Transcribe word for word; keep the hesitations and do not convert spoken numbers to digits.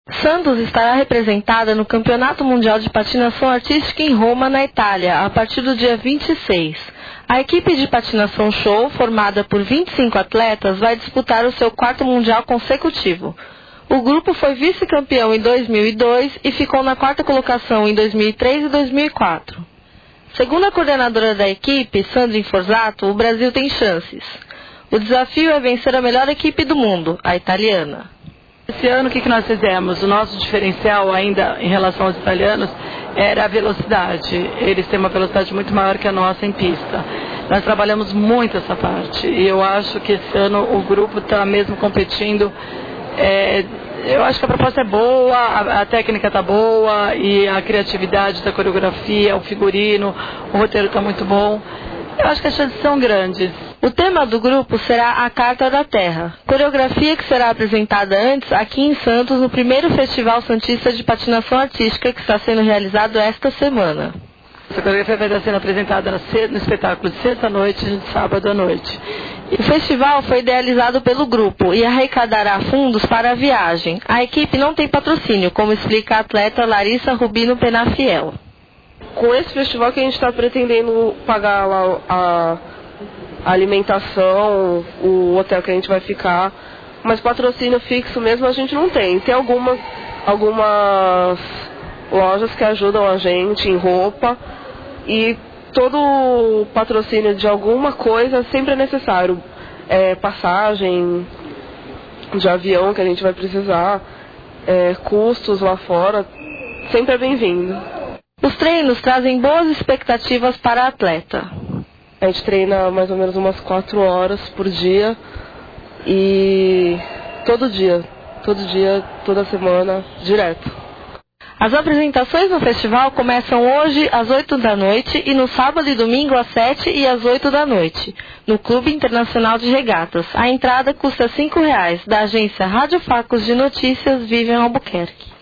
Santos estará representada no Campeonato Mundial de Patinação Artística em Roma, na Itália, a partir do dia vinte e seis. A equipe de patinação show, formada por vinte e cinco atletas, vai disputar o seu quarto mundial consecutivo. O grupo foi vice-campeão em dois mil e dois e ficou na quarta colocação em dois mil e três e dois mil e quatro. Segundo a coordenadora da equipe, Sandrine Forzato, o Brasil tem chances. O desafio é vencer a melhor equipe do mundo, a italiana. Esse ano, o que, que nós fizemos? O nosso diferencial ainda em relação aos italianos era a velocidade. Eles têm uma velocidade muito maior que a nossa em pista. Nós trabalhamos muito essa parte e eu acho que esse ano o grupo está mesmo competindo. É, eu acho que a proposta é boa, a, a técnica está boa e a criatividade da coreografia, o figurino, o roteiro está muito bom. Eu acho que as chances são grandes. O tema do grupo será a Carta da Terra, coreografia que será apresentada antes aqui em Santos no primeiro Festival Santista de Patinação Artística que está sendo realizado esta semana. Essa coreografia vai estar sendo apresentada no espetáculo de sexta-noite e de sábado à noite. O festival foi idealizado pelo grupo e arrecadará fundos para a viagem. A equipe não tem patrocínio, como explica a atleta Larissa Rubino Penafiel. Com esse festival que a gente está pretendendo pagar lá a alimentação, o hotel que a gente vai ficar, mas patrocínio fixo mesmo a gente não tem. Tem algumas, algumas lojas que ajudam a gente em roupa e todo patrocínio de alguma coisa sempre é necessário. É, passagem de avião que a gente vai precisar, é, custos lá fora, sempre é bem-vindo. Os treinos trazem boas expectativas para a atleta. A gente treina mais ou menos umas quatro horas por dia e todo dia, todo dia, toda semana, direto. As apresentações no festival começam hoje às oito da noite e no sábado e domingo às sete e às oito da noite, no Clube Internacional de Regatas. A entrada custa cinco reais, da agência Rádio Facos de Notícias, Vivian Albuquerque.